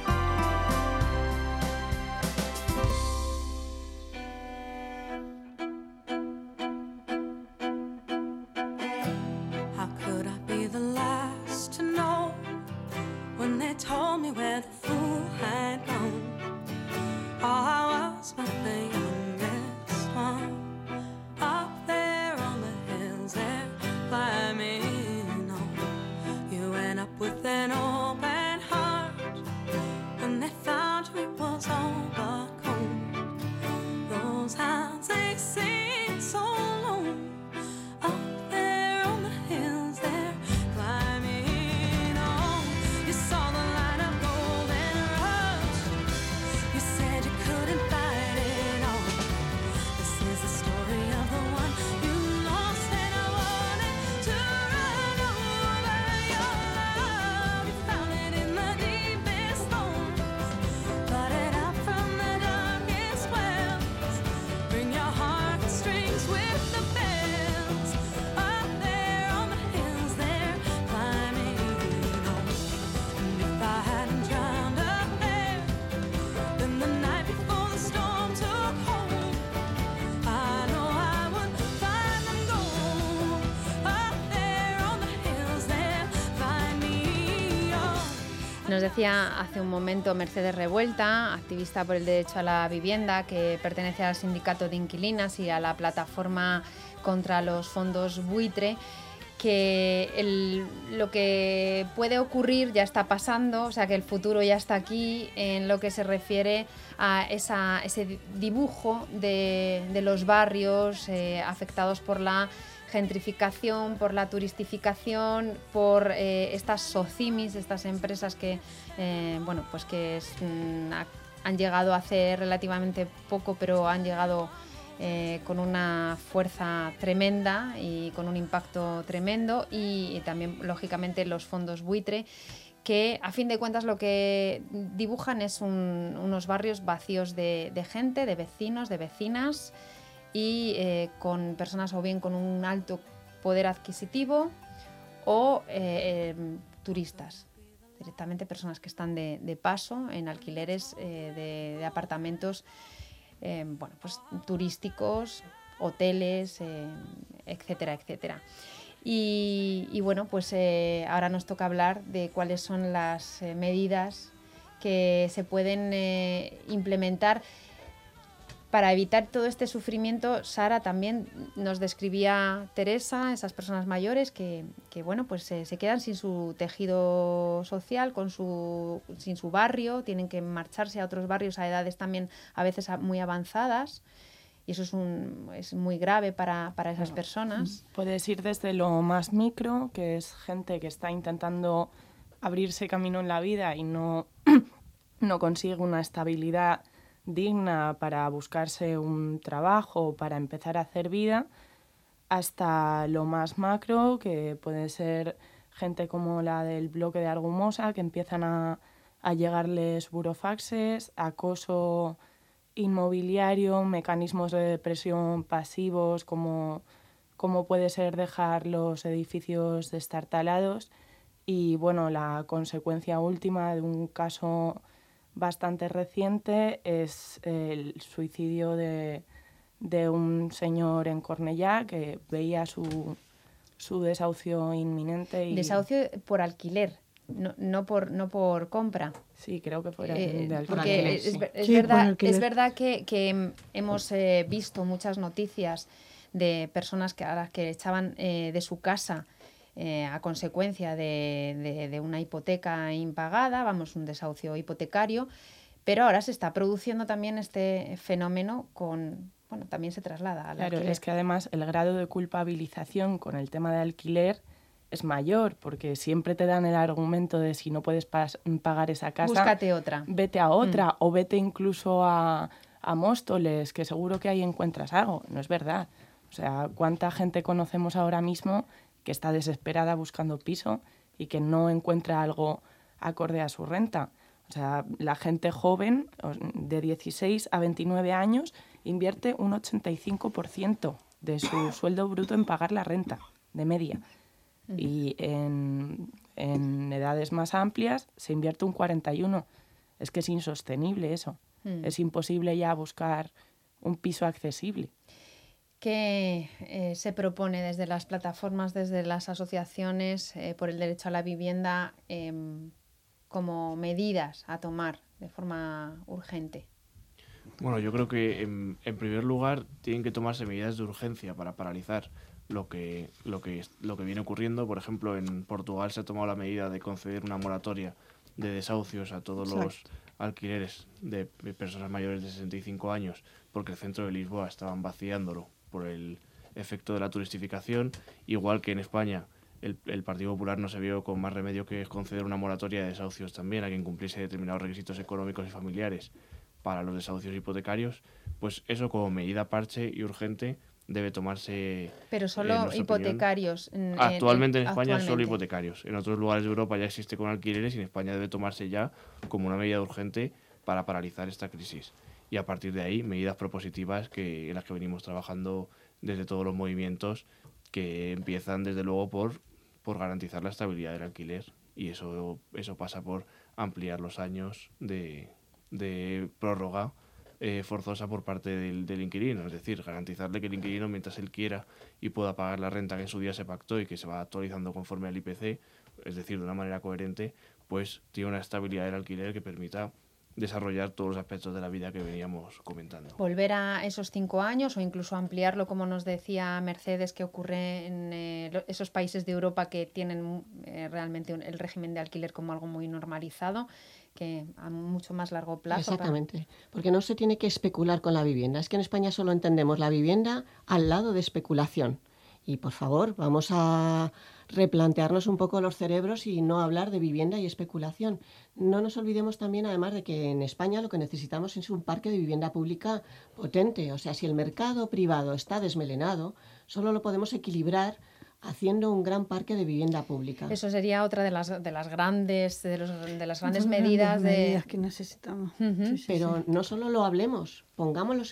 Nos decía hace un momento Mercedes Revuelta, activista por el derecho a la vivienda, que pertenece al sindicato de inquilinas y a la plataforma contra los fondos buitre, que lo que puede ocurrir ya está pasando, o sea que el futuro ya está aquí en lo que se refiere a ese dibujo de los barrios afectados por la gentrificación, por la turistificación, por estas SOCIMIs, estas empresas que han llegado hace relativamente poco, pero han llegado con una fuerza tremenda y con un impacto tremendo, y también lógicamente los fondos buitre, que a fin de cuentas lo que dibujan es unos barrios vacíos de gente, de vecinos, de vecinas, y con personas o bien con un alto poder adquisitivo o turistas, directamente personas que están de paso en alquileres de apartamentos turísticos, hoteles, etcétera, etcétera. Y ahora nos toca hablar de cuáles son las medidas que se pueden implementar para evitar todo este sufrimiento. Sara, también nos describía Teresa, esas personas mayores que se quedan sin su tejido social, sin su barrio, tienen que marcharse a otros barrios a edades también a veces muy avanzadas, y eso es muy grave para esas personas. Puedes ir desde lo más micro, que es gente que está intentando abrirse camino en la vida y no consigue una estabilidad digna para buscarse un trabajo, para empezar a hacer vida, hasta lo más macro, que puede ser gente como la del bloque de Argumosa, que empiezan a llegarles burofaxes, acoso inmobiliario, mecanismos de depresión pasivos, como puede ser dejar los edificios destartalados, y la consecuencia última de un caso bastante reciente es el suicidio de un señor en Cornellá que veía su desahucio inminente. Desahucio por alquiler, no por compra. Sí, creo que fuera de alquiler. Porque es verdad que hemos visto muchas noticias de personas a las que echaban de su casa a consecuencia de una hipoteca impagada, vamos, un desahucio hipotecario, pero ahora se está produciendo también este fenómeno también se traslada al alquiler. Es que además el grado de culpabilización con el tema de alquiler es mayor, porque siempre te dan el argumento de si no puedes pagar esa casa, búscate otra. Vete a otra, o vete incluso a Móstoles, que seguro que ahí encuentras algo. No es verdad. O sea, ¿cuánta gente conocemos ahora mismo que está desesperada buscando piso y que no encuentra algo acorde a su renta? O sea, la gente joven, de 16 a 29 años, invierte un 85% de su sueldo bruto en pagar la renta, de media. Y en edades más amplias se invierte un 41%. Es que es insostenible eso. Es imposible ya buscar un piso accesible. ¿Qué se propone desde las plataformas, desde las asociaciones por el derecho a la vivienda como medidas a tomar de forma urgente? Bueno, yo creo que en primer lugar tienen que tomarse medidas de urgencia para paralizar lo que viene ocurriendo. Por ejemplo, en Portugal se ha tomado la medida de conceder una moratoria de desahucios a todos los alquileres de personas mayores de 65 años, porque el centro de Lisboa estaban vaciándolo por el efecto de la turistificación, igual que en España el Partido Popular no se vio con más remedio que conceder una moratoria de desahucios también a quien cumpliese determinados requisitos económicos y familiares para los desahucios hipotecarios. Pues eso, como medida parche y urgente, debe tomarse. Pero solo hipotecarios. Actualmente en España solo hipotecarios. En otros lugares de Europa ya existe con alquileres y en España debe tomarse ya como una medida urgente para paralizar esta crisis. Y a partir de ahí, medidas propositivas en las que venimos trabajando desde todos los movimientos, que empiezan desde luego por garantizar la estabilidad del alquiler. Y eso pasa por ampliar los años de prórroga forzosa por parte del inquilino, es decir, garantizarle que el inquilino, mientras él quiera y pueda pagar la renta que en su día se pactó y que se va actualizando conforme al IPC, es decir, de una manera coherente, pues tiene una estabilidad del alquiler que permita desarrollar todos los aspectos de la vida que veníamos comentando. Volver a esos 5 años o incluso ampliarlo, como nos decía Mercedes, que ocurre en esos países de Europa que tienen realmente el régimen de alquiler como algo muy normalizado, que a mucho más largo plazo. Exactamente, porque no se tiene que especular con la vivienda. Es que en España solo entendemos la vivienda al lado de especulación. Y por favor, vamos a replantearnos un poco los cerebros y no hablar de vivienda y especulación. No nos olvidemos también, además, de que en España lo que necesitamos es un parque de vivienda pública potente. O sea, si el mercado privado está desmelenado, solo lo podemos equilibrar haciendo un gran parque de vivienda pública. Eso sería otra de las grandes medidas que necesitamos. Pero no solo lo hablemos, pongámonos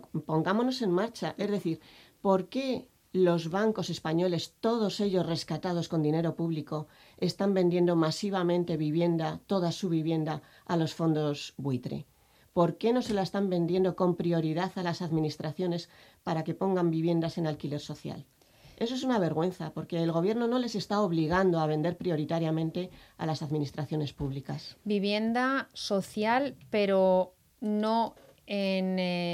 en marcha. Es decir, ¿por qué los bancos españoles, todos ellos rescatados con dinero público, están vendiendo masivamente vivienda, toda su vivienda, a los fondos buitre? ¿Por qué no se la están vendiendo con prioridad a las administraciones para que pongan viviendas en alquiler social? Eso es una vergüenza, porque el gobierno no les está obligando a vender prioritariamente a las administraciones públicas. Vivienda social, pero no en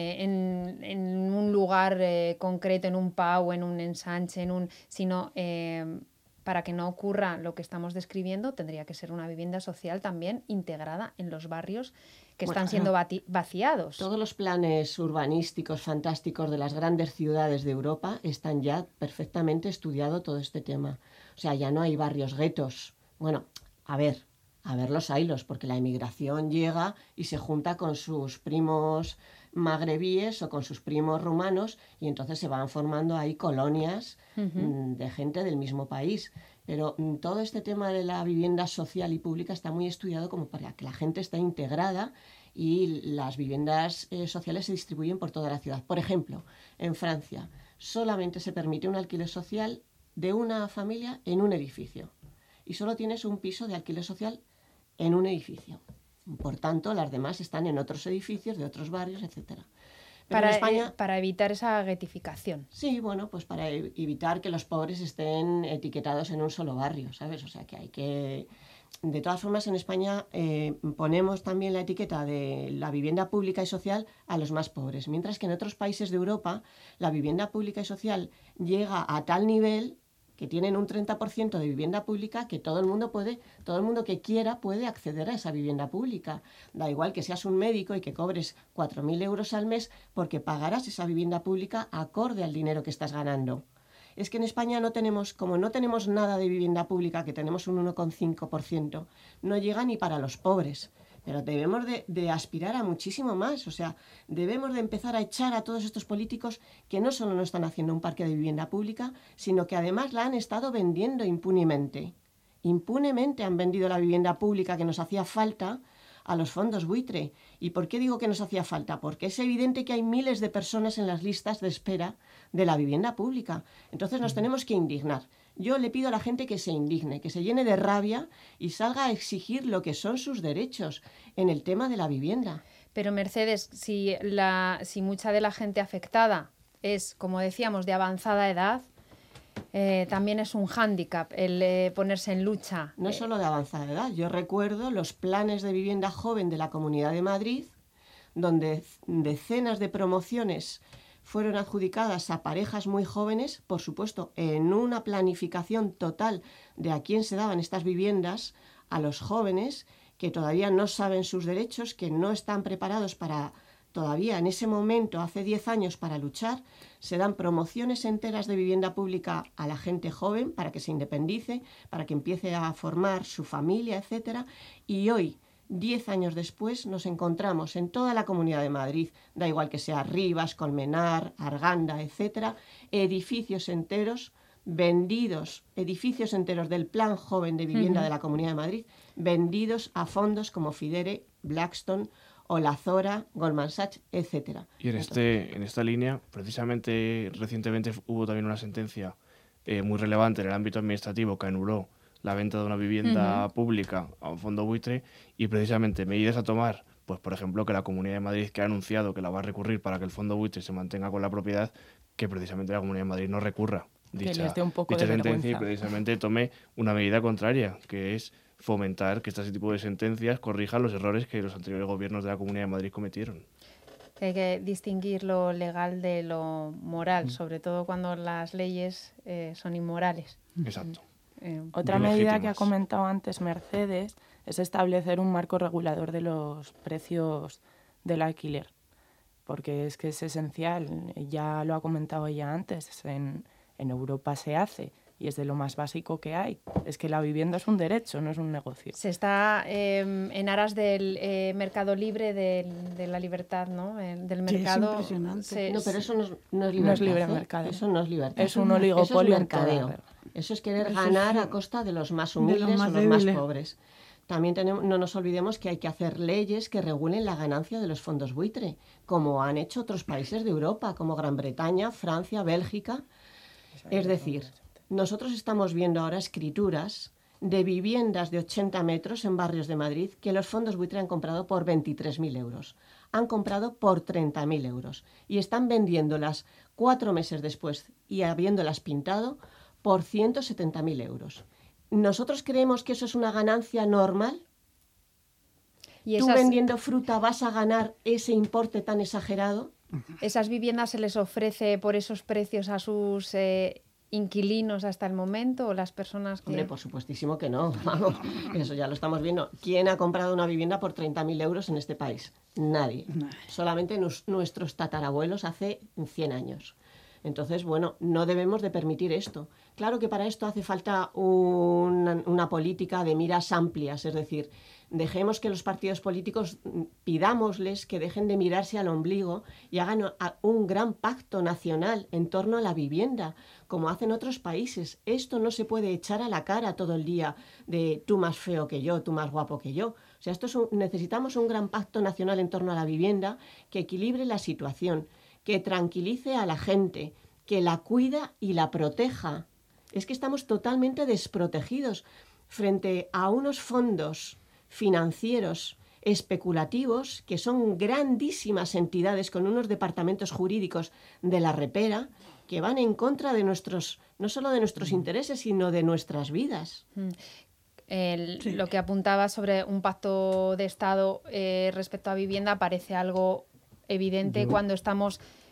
un lugar concreto, en un PAU, en un ensanche, sino para que no ocurra lo que estamos describiendo, tendría que ser una vivienda social también integrada en los barrios que están siendo vaciados. Todos los planes urbanísticos fantásticos de las grandes ciudades de Europa están ya perfectamente estudiado todo este tema. O sea, ya no hay barrios guetos. Bueno, a ver los haylos, porque la emigración llega y se junta con sus primos magrebíes o con sus primos rumanos y entonces se van formando ahí colonias de gente del mismo país. Pero todo este tema de la vivienda social y pública está muy estudiado como para que la gente esté integrada y las viviendas sociales se distribuyen por toda la ciudad. Por ejemplo, en Francia solamente se permite un alquiler social de una familia en un edificio y solo tienes un piso de alquiler social en un edificio. Por tanto, las demás están en otros edificios, de otros barrios, etc. Para evitar esa guetificación. Sí, bueno, pues para evitar que los pobres estén etiquetados en un solo barrio, ¿sabes? O sea, que hay que... De todas formas, en España ponemos también la etiqueta de la vivienda pública y social a los más pobres, mientras que en otros países de Europa la vivienda pública y social llega a tal nivel que tienen un 30% de vivienda pública, que todo el mundo que quiera puede acceder a esa vivienda pública. Da igual que seas un médico y que cobres 4.000 euros al mes, porque pagarás esa vivienda pública acorde al dinero que estás ganando. Es que en España como no tenemos nada de vivienda pública, que tenemos un 1,5%, no llega ni para los pobres. Pero debemos de aspirar a muchísimo más. O sea, debemos de empezar a echar a todos estos políticos que no solo no están haciendo un parque de vivienda pública, sino que además la han estado vendiendo impunemente. Impunemente han vendido la vivienda pública que nos hacía falta a los fondos buitre. ¿Y por qué digo que nos hacía falta? Porque es evidente que hay miles de personas en las listas de espera de la vivienda pública. Entonces nos tenemos que indignar. Yo le pido a la gente que se indigne, que se llene de rabia y salga a exigir lo que son sus derechos en el tema de la vivienda. Pero Mercedes, si mucha de la gente afectada es, como decíamos, de avanzada edad, también es un hándicap el ponerse en lucha. No solo de avanzada edad. Yo recuerdo los planes de vivienda joven de la Comunidad de Madrid, donde decenas de promociones fueron adjudicadas a parejas muy jóvenes, por supuesto, en una planificación total de a quién se daban estas viviendas, a los jóvenes que todavía no saben sus derechos, que no están preparados para todavía en ese momento, hace 10 años, para luchar. Se dan promociones enteras de vivienda pública a la gente joven para que se independice, para que empiece a formar su familia, etcétera. Y hoy, 10 años después, nos encontramos en toda la Comunidad de Madrid, da igual que sea Rivas, Colmenar, Arganda, etcétera, edificios enteros vendidos, edificios enteros del Plan Joven de Vivienda de la Comunidad de Madrid, vendidos a fondos como Fidere, Blackstone o la Zora, Goldman Sachs, etcétera. Y en esta línea, precisamente recientemente hubo también una sentencia muy relevante en el ámbito administrativo que anuló la venta de una vivienda pública a un fondo buitre, y precisamente medidas a tomar, pues por ejemplo que la Comunidad de Madrid, que ha anunciado que la va a recurrir para que el fondo buitre se mantenga con la propiedad, que precisamente la Comunidad de Madrid no recurra dicha sentencia y precisamente tome una medida contraria, que es fomentar que este tipo de sentencias corrijan los errores que los anteriores gobiernos de la Comunidad de Madrid cometieron. Hay que distinguir lo legal de lo moral, sobre todo cuando las leyes son inmorales. Exacto. Otra medida que ha comentado antes Mercedes es establecer un marco regulador de los precios del alquiler, porque es que es esencial, ya lo ha comentado ella antes, en Europa se hace y es de lo más básico que hay. Es que la vivienda es un derecho, no es un negocio. Se está en aras del mercado libre, de la libertad, ¿no? Del mercado. Sí, es impresionante. No, pero eso no es libertad. No es libre mercado. Eso no es libertad. Es un oligopolio. Eso es mercadeo. Eso es querer ganar a costa de los más humildes o los más pobres. También no nos olvidemos que hay que hacer leyes que regulen la ganancia de los fondos buitre, como han hecho otros países de Europa, como Gran Bretaña, Francia, Bélgica. Es decir, nosotros estamos viendo ahora escrituras de viviendas de 80 metros en barrios de Madrid que los fondos buitre han comprado por 23.000 euros. Han comprado por 30.000 euros y están vendiéndolas 4 meses después y habiéndolas pintado por 170.000 euros. ¿Nosotros creemos que eso es una ganancia normal? ¿Y tú vendiendo fruta vas a ganar ese importe tan exagerado? ¿Esas viviendas se les ofrece por esos precios a sus inquilinos hasta el momento o las personas que...? Hombre, por supuestísimo que no, vamos, eso ya lo estamos viendo. ¿Quién ha comprado una vivienda por 30.000 euros en este país? Nadie. Solamente nuestros tatarabuelos hace 100 años. Entonces, bueno, no debemos de permitir esto. Claro que para esto hace falta una política de miras amplias, es decir, dejemos que los partidos políticos, pidámosles que dejen de mirarse al ombligo y hagan un gran pacto nacional en torno a la vivienda, como hacen otros países. Esto no se puede echar a la cara todo el día de tú más feo que yo, tú más guapo que yo. O sea, necesitamos un gran pacto nacional en torno a la vivienda que equilibre la situación, que tranquilice a la gente, que la cuida y la proteja. Es que estamos totalmente desprotegidos frente a unos fondos financieros especulativos que son grandísimas entidades con unos departamentos jurídicos de la repera que van en contra de no solo de nuestros intereses, sino de nuestras vidas. Lo que apuntaba sobre un pacto de Estado respecto a vivienda parece algo evidente cuando estamos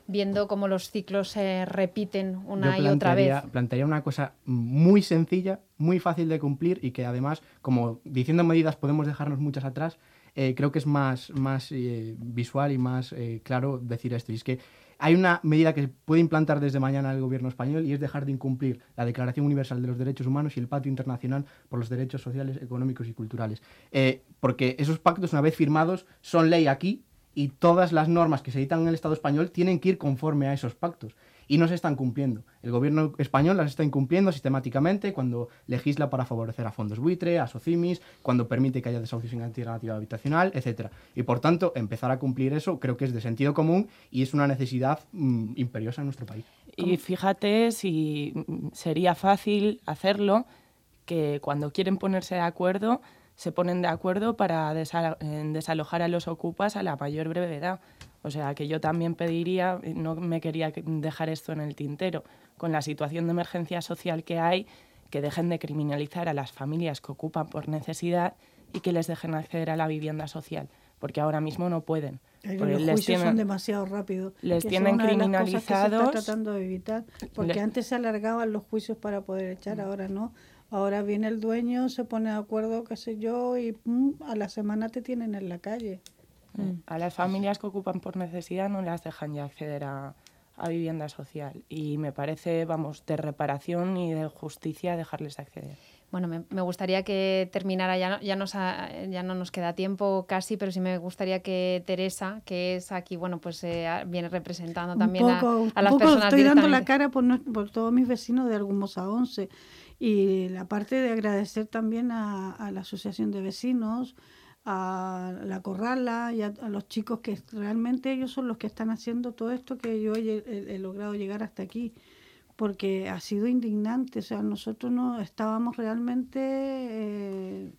viendo cómo los ciclos se repiten una y otra vez. Plantearía una cosa muy sencilla, muy fácil de cumplir y que además, como diciendo medidas podemos dejarnos muchas atrás, creo que es más visual y más claro decir esto. Y es que hay una medida que se puede implantar desde mañana el gobierno español y es dejar de incumplir la Declaración Universal de los Derechos Humanos y el Pacto Internacional por los Derechos Sociales, Económicos y Culturales. Porque esos pactos, una vez firmados, son ley aquí y todas las normas que se dictan en el Estado español tienen que ir conforme a esos pactos. Y no se están cumpliendo. El gobierno español las está incumpliendo sistemáticamente cuando legisla para favorecer a fondos buitre, a SOCIMIS, cuando permite que haya desahucios sin alternativa habitacional, etc. Y por tanto, empezar a cumplir eso creo que es de sentido común y es una necesidad imperiosa en nuestro país. Y fíjate si sería fácil hacerlo, que cuando quieren ponerse de acuerdo, se ponen de acuerdo para desalojar a los ocupas a la mayor brevedad. O sea, que yo también pediría, no me quería dejar esto en el tintero, con la situación de emergencia social que hay, que dejen de criminalizar a las familias que ocupan por necesidad y que les dejen acceder a la vivienda social, porque ahora mismo no pueden. Los juicios son demasiado rápidos. Les tienen criminalizados. Que se está tratando de evitar, porque antes se alargaban los juicios para poder echar, ahora no. Ahora viene el dueño, se pone de acuerdo, qué sé yo, y a la semana te tienen en la calle. A las familias que ocupan por necesidad no las dejan ya acceder a vivienda social. Y me parece, de reparación y de justicia dejarles acceder. Bueno, me gustaría que terminara, ya no nos queda tiempo casi, pero sí me gustaría que Teresa, que es aquí, viene representando también a las personas. Estoy dando la cara por todos mis vecinos de Argumosa 11. Y la parte de agradecer también a la Asociación de Vecinos, a la Corrala y a los chicos que realmente ellos son los que están haciendo todo esto que yo he logrado llegar hasta aquí, porque ha sido indignante. O sea, nosotros no estábamos realmente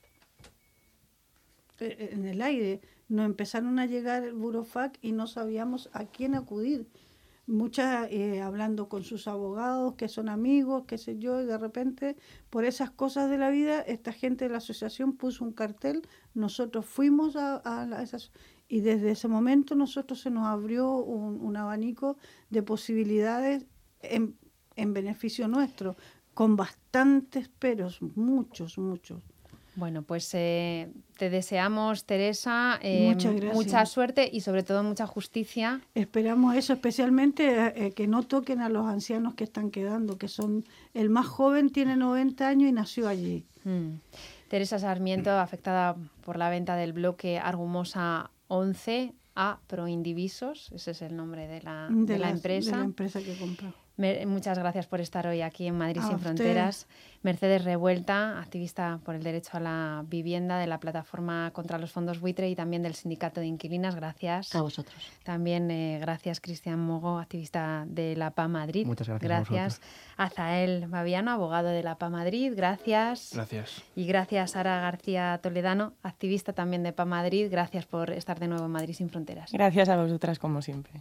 en el aire. Nos empezaron a llegar el Burofac y no sabíamos a quién acudir. Muchas hablando con sus abogados, que son amigos, qué sé yo, y de repente, por esas cosas de la vida, esta gente de la asociación puso un cartel, nosotros fuimos a esas, y desde ese momento nosotros se nos abrió un abanico de posibilidades en beneficio nuestro, con bastantes peros, muchos. Bueno, pues te deseamos, Teresa, mucha suerte y sobre todo mucha justicia. Esperamos eso, especialmente que no toquen a los ancianos que están quedando, que son, el más joven tiene 90 años y nació allí. Teresa Sarmiento, afectada por la venta del bloque Argumosa 11 a Proindivisos, ese es el nombre de la empresa. De la empresa que compró. Muchas gracias por estar hoy aquí en Madrid Sin usted. Fronteras. Mercedes Revuelta, activista por el derecho a la vivienda de la Plataforma contra los Fondos Buitre y también del Sindicato de Inquilinas. Gracias. A vosotros. También gracias Cristian Mogo, activista de la PA Madrid. Muchas gracias. Gracias. A Zael Baviano, abogado de la PA Madrid. Gracias. Gracias. Y gracias Sara García Toledano, activista también de PA Madrid. Gracias por estar de nuevo en Madrid Sin Fronteras. Gracias a vosotras como siempre.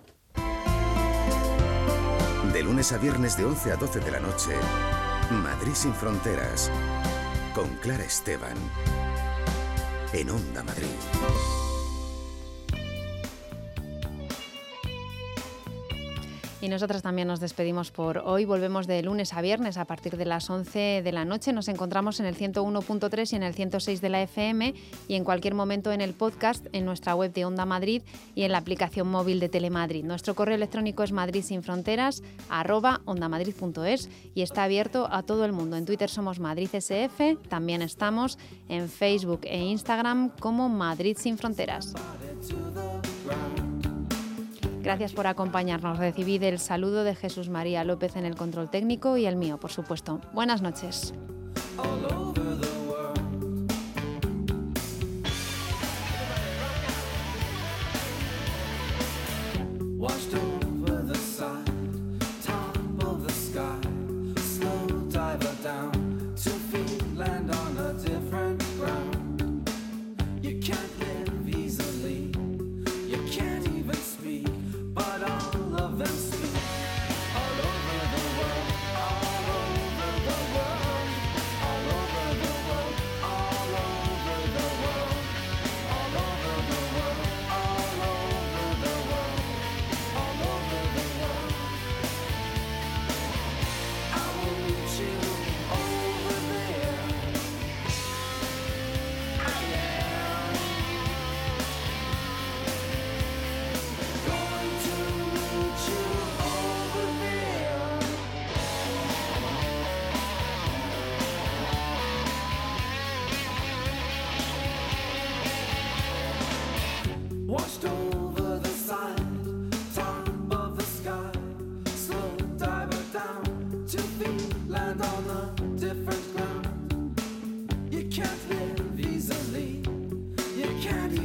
De lunes a viernes de 11 a 12 de la noche, Madrid Sin Fronteras, con Clara Esteban, en Onda Madrid. Y nosotras también nos despedimos por hoy. Volvemos de lunes a viernes a partir de las 11 de la noche. Nos encontramos en el 101.3 y en el 106 de la FM y en cualquier momento en el podcast, en nuestra web de Onda Madrid y en la aplicación móvil de Telemadrid. Nuestro correo electrónico es madridsinfronteras@ondamadrid.es y está abierto a todo el mundo. En Twitter somos MadridSF, también estamos en Facebook e Instagram como Madrid Sin Fronteras. Gracias por acompañarnos. Recibid el saludo de Jesús María López en el control técnico y el mío, por supuesto. Buenas noches. All over the world, all over the world, all over washed over the side, top of the sky, slow diver down, 2 feet land on a different ground. You can't live easily, you can't